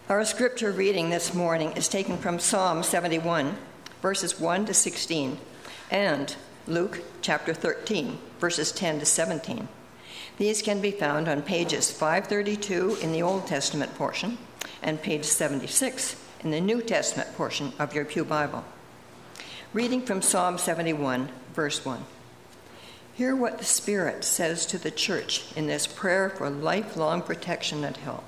Our scripture reading this morning is taken from Psalm 71, verses 1 to 16, and Luke chapter 13, verses 10 to 17. These can be found on pages 532 in the Old Testament portion and page 76 in the New Testament portion of your Pew Bible. Reading from Psalm 71, verse 1. Hear what the Spirit says to the church in this prayer for lifelong protection and help.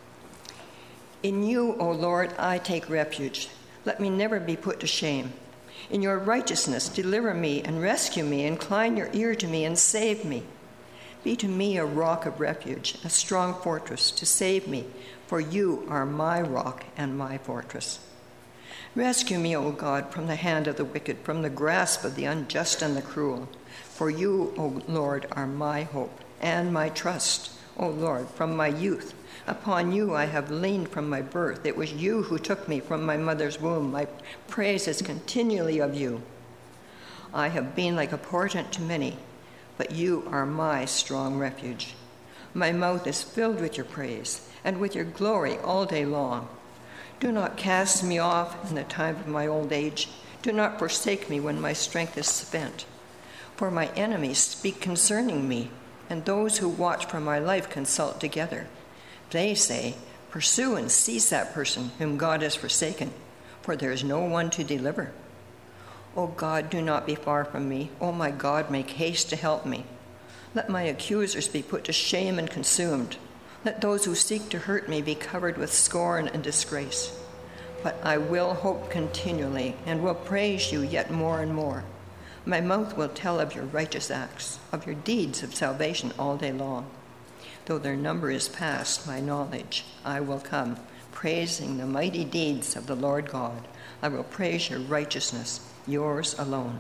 In you, O Lord, I take refuge. Let me never be put to shame. In your righteousness, deliver me and rescue me. Incline your ear to me and save me. Be to me a rock of refuge, a strong fortress to save me, for you are my rock and my fortress. Rescue me, O God, from the hand of the wicked, from the grasp of the unjust and the cruel. For you, O Lord, are my hope and my trust, O Lord, from my youth. Upon you I have leaned from my birth. It was you who took me from my mother's womb. My praise is continually of you. I have been like a portent to many, but you are my strong refuge. My mouth is filled with your praise and with your glory all day long. Do not cast me off in the time of my old age. Do not forsake me when my strength is spent. For my enemies speak concerning me, and those who watch for my life consult together. They say, pursue and seize that person whom God has forsaken, for there is no one to deliver. O God, do not be far from me. O my God, make haste to help me. Let my accusers be put to shame and consumed. Let those who seek to hurt me be covered with scorn and disgrace. But I will hope continually and will praise you yet more and more. My mouth will tell of your righteous acts, of your deeds of salvation all day long. Though their number is past my knowledge, I will come, praising the mighty deeds of the Lord God. I will praise your righteousness, yours alone.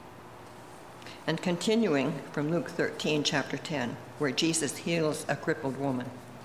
And continuing from Luke 13, chapter 10, where Jesus heals a crippled woman.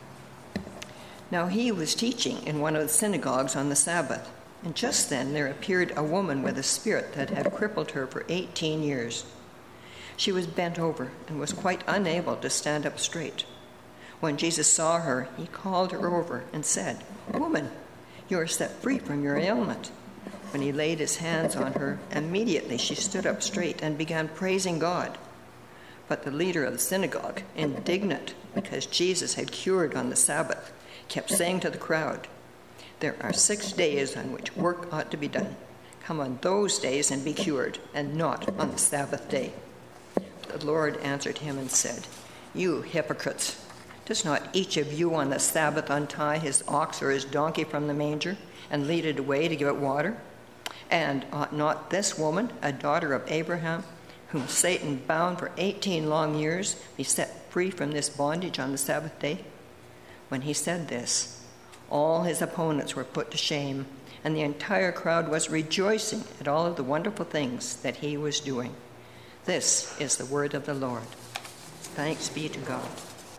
Now he was teaching in one of the synagogues on the Sabbath, and just then there appeared a woman with a spirit that had crippled her for 18 years. She was bent over and was quite unable to stand up straight. When Jesus saw her, he called her over and said, "Woman, you are set free from your ailment." When he laid his hands on her, immediately she stood up straight and began praising God. But the leader of the synagogue, indignant because Jesus had cured on the Sabbath, kept saying to the crowd, "There are 6 days on which work ought to be done. Come on those days and be cured, and not on the Sabbath day." The Lord answered him and said, "You hypocrites! Does not each of you on the Sabbath untie his ox or his donkey from the manger and lead it away to give it water? And ought not this woman, a daughter of Abraham, whom Satan bound for 18 long years, be set free from this bondage on the Sabbath day?" When he said this, all his opponents were put to shame, and the entire crowd was rejoicing at all of the wonderful things that he was doing. This is the word of the Lord. Thanks be to God.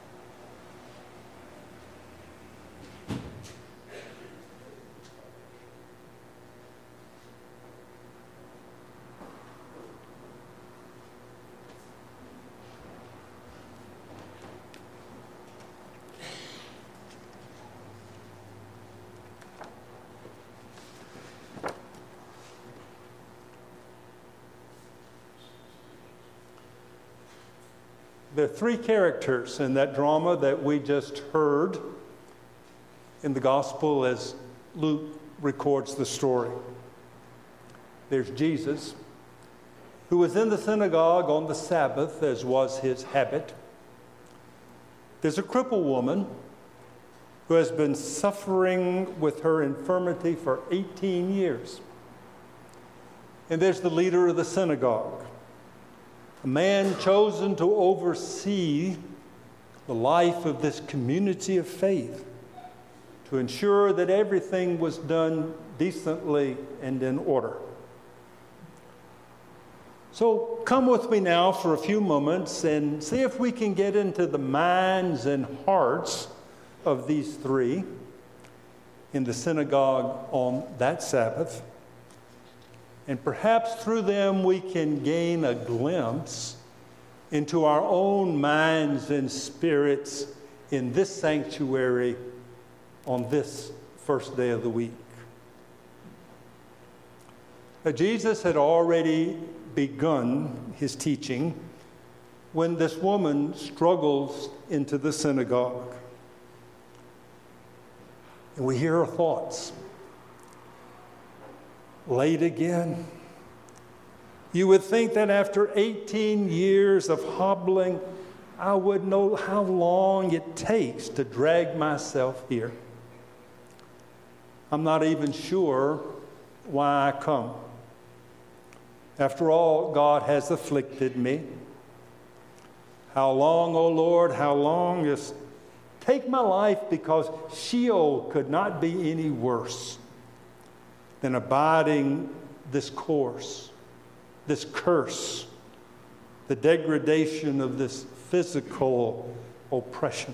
There are 3 characters in that drama that we just heard in the gospel as Luke records the story. There's Jesus, who was in the synagogue on the Sabbath, as was his habit. There's a crippled woman who has been suffering with her infirmity for 18 years. And there's the leader of the synagogue, a man chosen to oversee the life of this community of faith, to ensure that everything was done decently and in order. So come with me now for a few moments and see if we can get into the minds and hearts of these 3 in the synagogue on that Sabbath. And perhaps through them we can gain a glimpse into our own minds and spirits in this sanctuary on this first day of the week. Now, Jesus had already begun his teaching when this woman struggles into the synagogue. And we hear her thoughts. Late again? You would think that after 18 years of hobbling, I would know how long it takes to drag myself here. I'm not even sure why I come. After all, God has afflicted me. How long, O Lord, how long? Just take my life, because Sheol could not be any worse than abiding this course, this curse, the degradation of this physical oppression.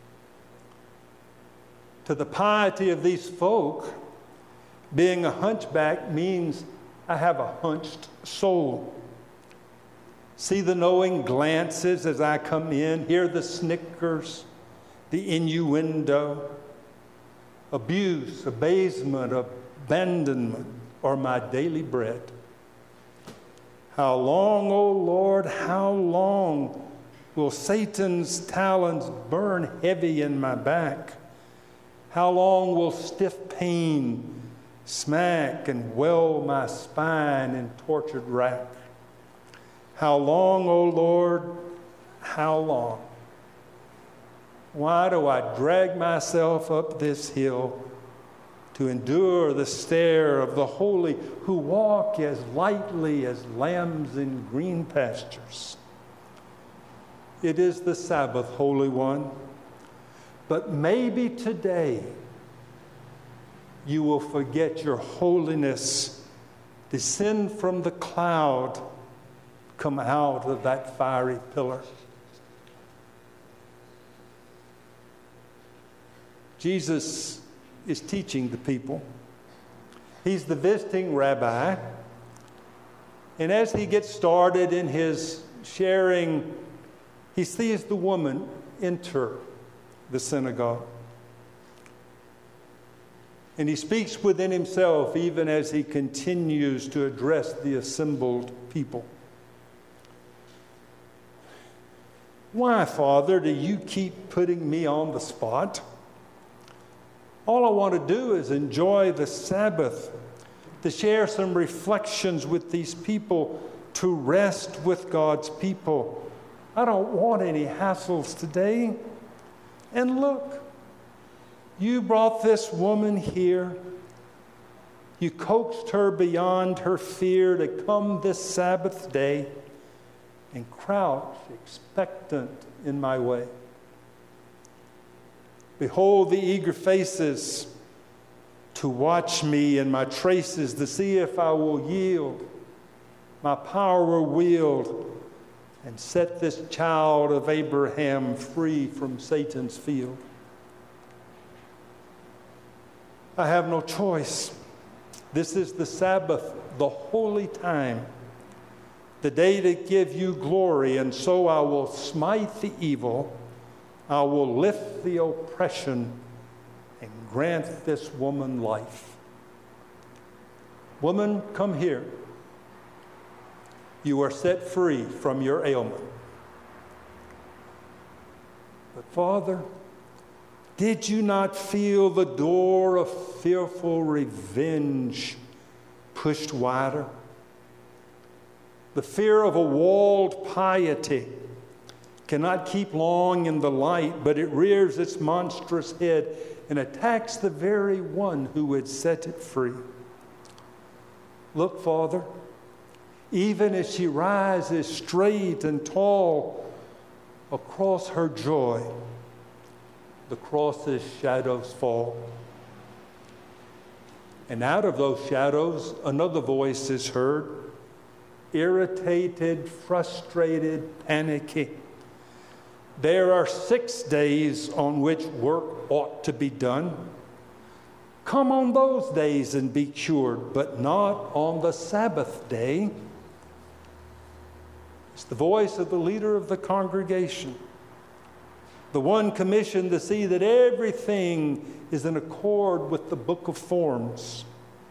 To the piety of these folk, being a hunchback means I have a hunched soul. See the knowing glances as I come in, hear the snickers, the innuendo, abuse, abasement, abandonment are my daily bread. How long, O Lord, how long will Satan's talons burn heavy in my back? How long will stiff pain smack and well my spine in tortured rack? How long, O Lord, how long? Why do I drag myself up this hill to endure the stare of the holy who walk as lightly as lambs in green pastures? It is the Sabbath, Holy One, but maybe today you will forget your holiness, descend from the cloud, come out of that fiery pillar. Jesus is teaching the people. He's the visiting rabbi. And as he gets started in his sharing, he sees the woman enter the synagogue. And he speaks within himself even as he continues to address the assembled people. Why, Father, do you keep putting me on the spot? All I want to do is enjoy the Sabbath, to share some reflections with these people, to rest with God's people. I don't want any hassles today. And look, you brought this woman here. You coaxed her beyond her fear to come this Sabbath day and crouch expectant in my way. Behold the eager faces to watch me and my traces, to see if I will yield, my power will wield, and set this child of Abraham free from Satan's field. I have no choice. This is the Sabbath, the holy time, the day to give you glory, and so I will smite the evil, I will lift the oppression, and grant this woman life. Woman, come here. You are set free from your ailment. But Father, did you not feel the door of fearful revenge pushed wider? The fear of a walled piety cannot keep long in the light, but it rears its monstrous head and attacks the very one who would set it free. Look, Father, even as she rises straight and tall across her joy, the cross's shadows fall. And out of those shadows, another voice is heard, irritated, frustrated, panicky. There are 6 days on which work ought to be done. Come on those days and be cured, but not on the Sabbath day. It's the voice of the leader of the congregation. The one commissioned to see that everything is in accord with the book of forms.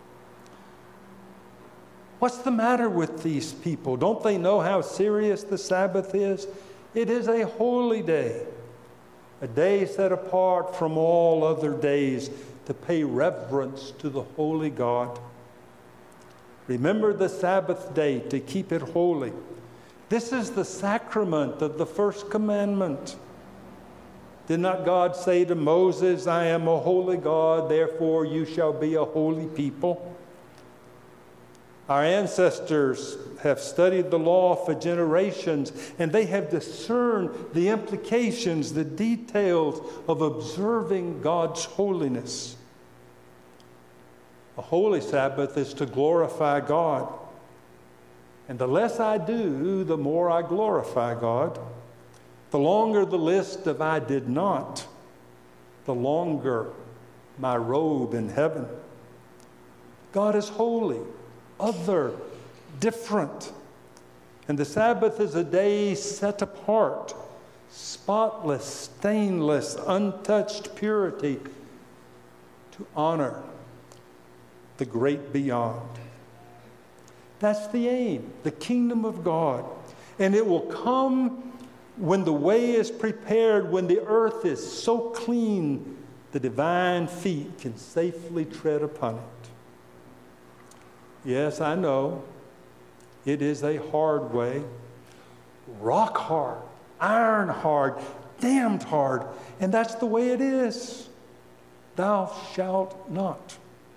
What's the matter with these people? Don't they know how serious the Sabbath is? It is a holy day, a day set apart from all other days to pay reverence to the holy God. Remember the Sabbath day to keep it holy. This is the sacrament of the first commandment. Did not God say to Moses, I am a holy God, therefore you shall be a holy people? Our ancestors have studied the law for generations, and they have discerned the implications, the details of observing God's holiness. A holy Sabbath is to glorify God. And the less I do, the more I glorify God. The longer the list of I did not, the longer my robe in heaven. God is holy, other, different. And the Sabbath is a day set apart, spotless, stainless, untouched purity to honor the great beyond. That's the aim, the kingdom of God. And it will come when the way is prepared, when the earth is so clean, the divine feet can safely tread upon it. Yes, I know, it is a hard way, rock hard, iron hard, damned hard, and that's the way it is. Thou shalt not.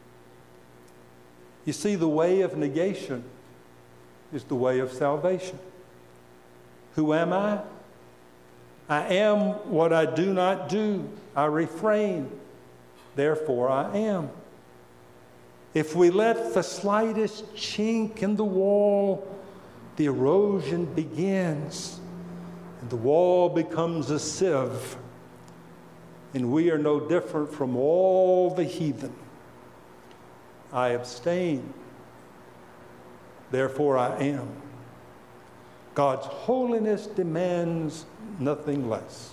You see, the way of negation is the way of salvation. Who am I? I am what I do not do. I refrain. Therefore I am. If we let the slightest chink in the wall, the erosion begins, and the wall becomes a sieve, and we are no different from all the heathen. I abstain. Therefore I am. God's holiness demands nothing less.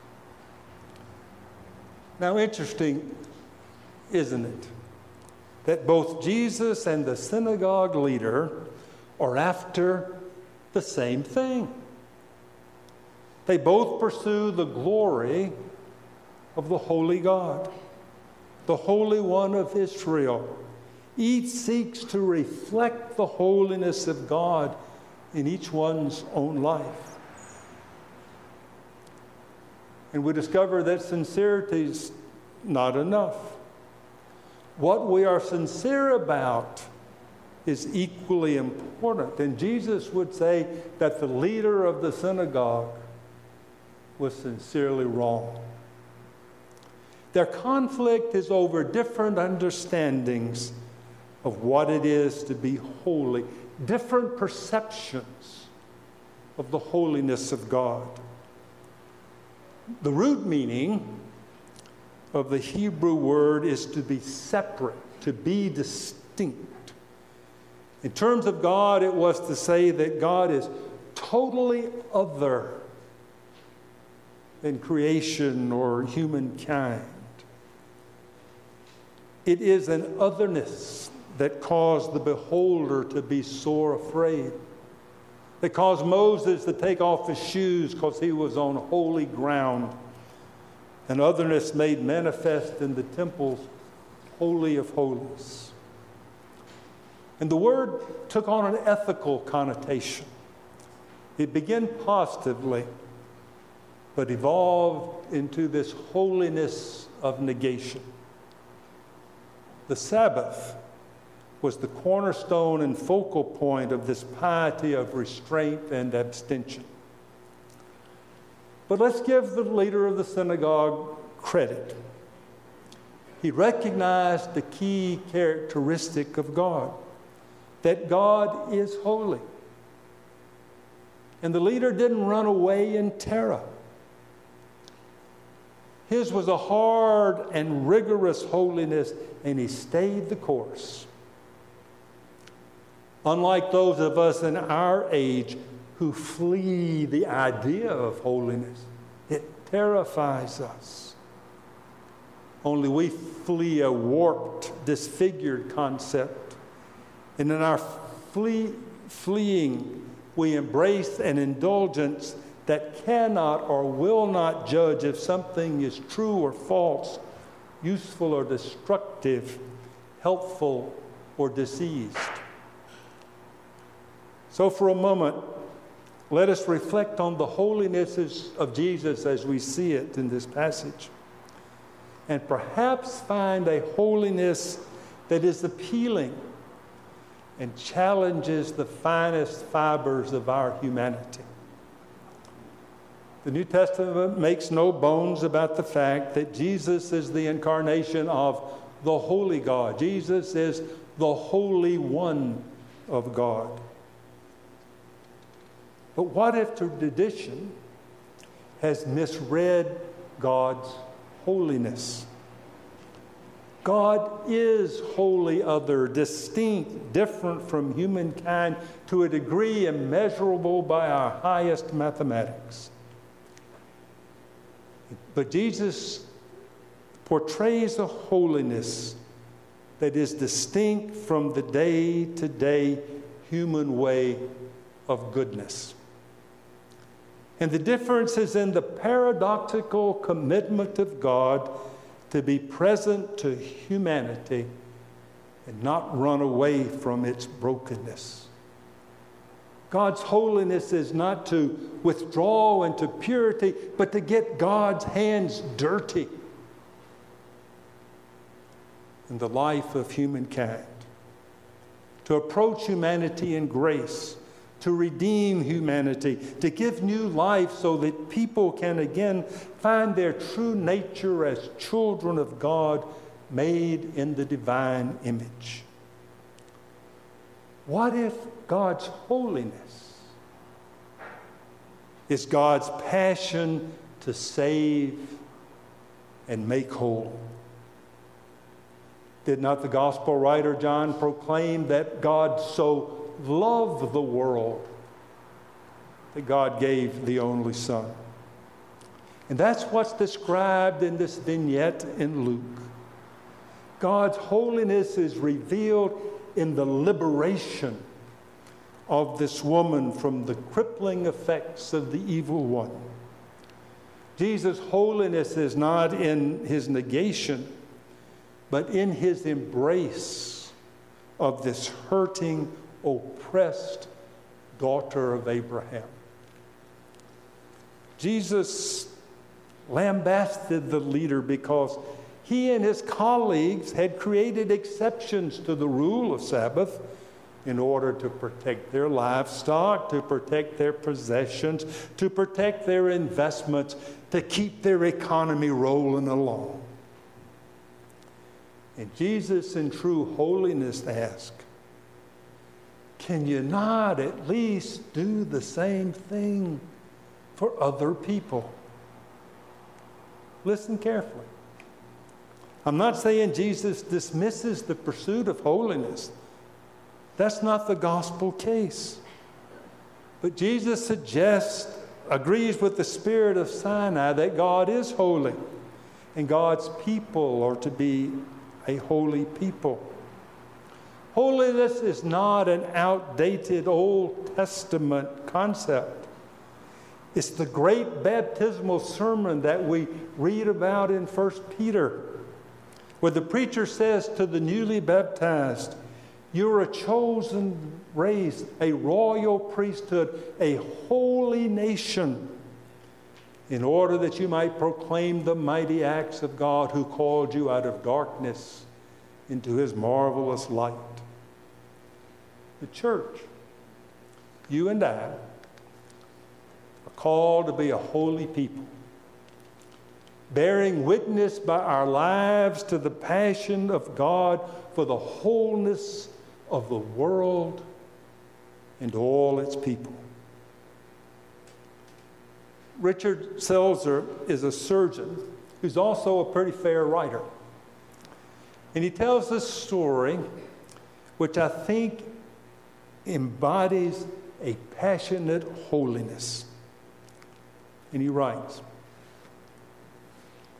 Now, interesting, isn't it, that both Jesus and the synagogue leader are after the same thing. They both pursue the glory of the holy God, the Holy One of Israel. Each seeks to reflect the holiness of God in each one's own life. And we discover that sincerity is not enough. What we are sincere about is equally important. And Jesus would say that the leader of the synagogue was sincerely wrong. Their conflict is over different understandings of what it is to be holy, different perceptions of the holiness of God. The root meaning of the Hebrew word is to be separate, to be distinct. In terms of God, it was to say that God is totally other than creation or humankind. It is an otherness that caused the beholder to be sore afraid, that caused Moses to take off his shoes because he was on holy ground. An otherness made manifest in the temple's holy of holies. And the word took on an ethical connotation. It began positively, but evolved into this holiness of negation. The Sabbath was the cornerstone and focal point of this piety of restraint and abstention. But let's give the leader of the synagogue credit. He recognized the key characteristic of God, that God is holy. And the leader didn't run away in terror. His was a hard and rigorous holiness, and he stayed the course. Unlike those of us in our age who flee the idea of holiness, terrifies us. Only we flee a warped, disfigured concept. And in our fleeing, we embrace an indulgence that cannot or will not judge if something is true or false, useful or destructive, helpful or diseased. So for a moment, let us reflect on the holiness of Jesus as we see it in this passage, and perhaps find a holiness that is appealing and challenges the finest fibers of our humanity. The New Testament makes no bones about the fact that Jesus is the incarnation of the Holy God. Jesus is the Holy One of God. But what if tradition has misread God's holiness? God is wholly other, distinct, different from humankind to a degree immeasurable by our highest mathematics. But Jesus portrays a holiness that is distinct from the day-to-day human way of goodness. And the difference is in the paradoxical commitment of God to be present to humanity and not run away from its brokenness. God's holiness is not to withdraw into purity, but to get God's hands dirty in the life of humankind, to approach humanity in grace, to redeem humanity, to give new life so that people can again find their true nature as children of God made in the divine image. What if God's holiness is God's passion to save and make whole? Did not the gospel writer John proclaim that God so loved the world that God gave the only Son? And that's what's described in this vignette in Luke. God's holiness is revealed in the liberation of this woman from the crippling effects of the evil one. Jesus' holiness is not in his negation, but in his embrace of this hurting, oppressed daughter of Abraham. Jesus lambasted the leader because he and his colleagues had created exceptions to the rule of Sabbath in order to protect their livestock, to protect their possessions, to protect their investments, to keep their economy rolling along. And Jesus, in true holiness, asked, can you not at least do the same thing for other people? Listen carefully. I'm not saying Jesus dismisses the pursuit of holiness. That's not the gospel case. But Jesus agrees with the spirit of Sinai that God is holy, and God's people are to be a holy people. Holiness is not an outdated Old Testament concept. It's the great baptismal sermon that we read about in 1 Peter, where the preacher says to the newly baptized, you're a chosen race, a royal priesthood, a holy nation, in order that you might proclaim the mighty acts of God who called you out of darkness into his marvelous light. The church, you and I, are called to be a holy people, bearing witness by our lives to the passion of God for the wholeness of the world and all its people. Richard Selzer is a surgeon who's also a pretty fair writer. And he tells this story, which I think embodies a passionate holiness. And he writes,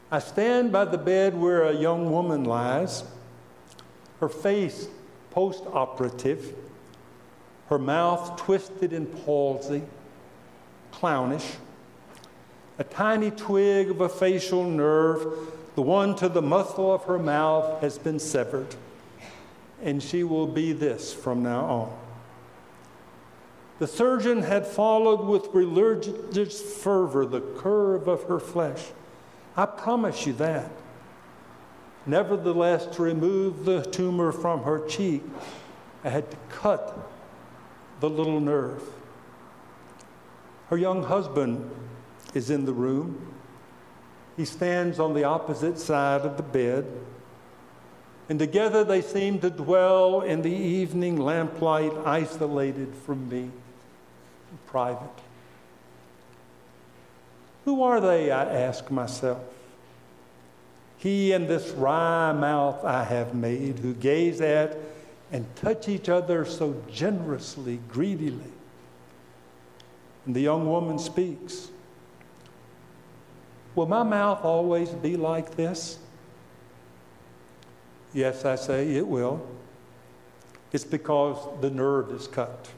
I stand by the bed where a young woman lies, her face post-operative, her mouth twisted in palsy, clownish. A tiny twig of a facial nerve, the one to the muscle of her mouth, has been severed, and she will be this from now on. The surgeon had followed with religious fervor the curve of her flesh. I promise you that. Nevertheless, to remove the tumor from her cheek, I had to cut the little nerve. Her young husband is in the room. He stands on the opposite side of the bed, and together they seem to dwell in the evening lamplight, isolated from me, in private. Who are they, I ask myself? He and this wry mouth I have made, who gaze at and touch each other so generously, greedily. And the young woman speaks. Will my mouth always be like this? Yes, I say, it will. It's because the nerve is cut.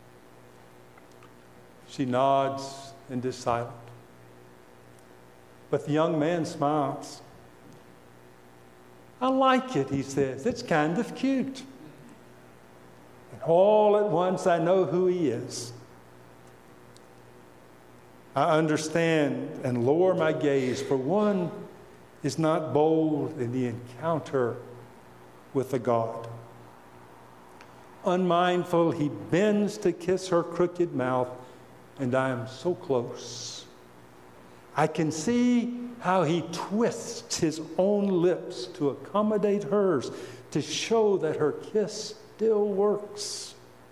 She nods and is silent. But the young man smiles. I like it, he says. It's kind of cute. And all at once I know who he is. I understand and lower my gaze, for one is not bold in the encounter with a God. Unmindful, he bends to kiss her crooked mouth, and I am so close. I can see how he twists his own lips to accommodate hers, to show that her kiss still works.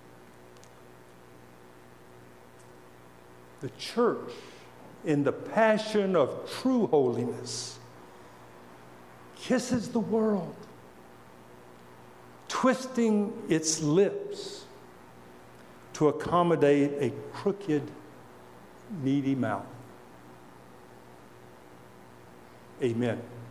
The church, in the passion of true holiness, kisses the world, twisting its lips to accommodate a crooked, needy mouth. Amen.